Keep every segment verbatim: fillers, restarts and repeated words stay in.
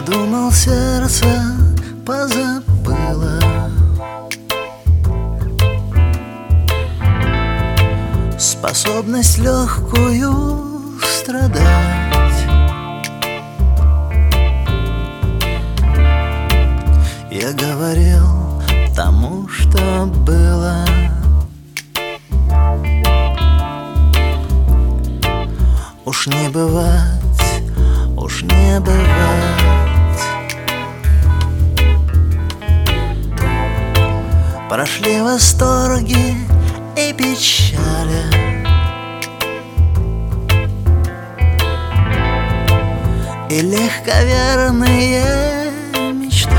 думал, сердце позабыло способность легкую страдать. Я говорил тому, что было, уж не бывать, уж не бывать. Прошли восторги и печали, и легковерные мечты.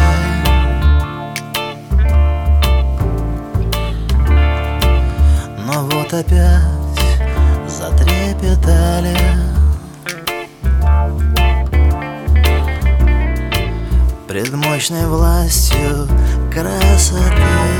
Но вот опять затрепетали пред мощной властью красоты.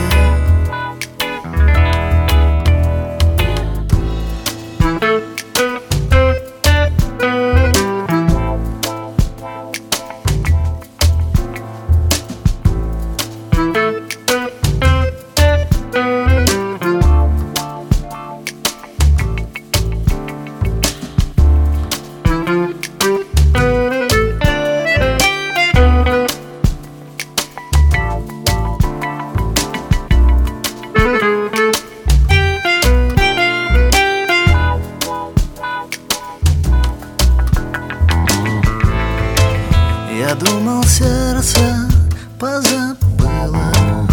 Я думал, сердце позабыло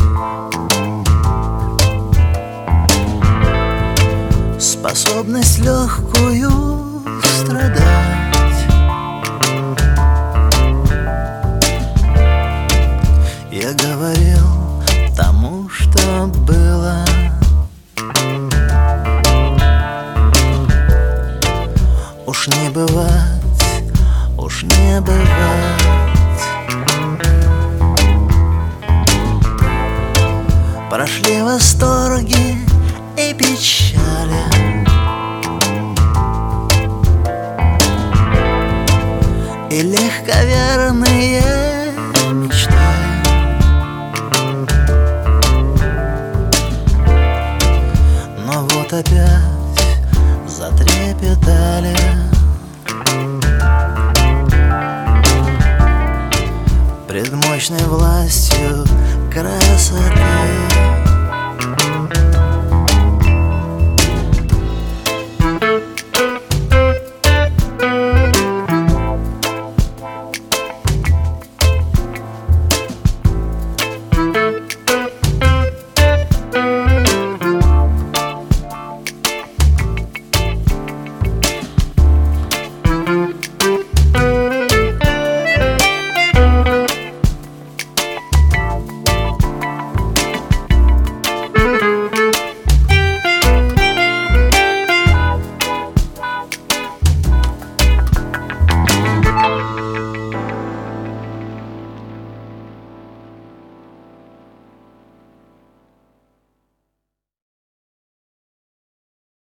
способность легкую страдать. Я говорил тому, что было, уж не бывать, уж не бывать. Прошли восторги и печали, и легковерные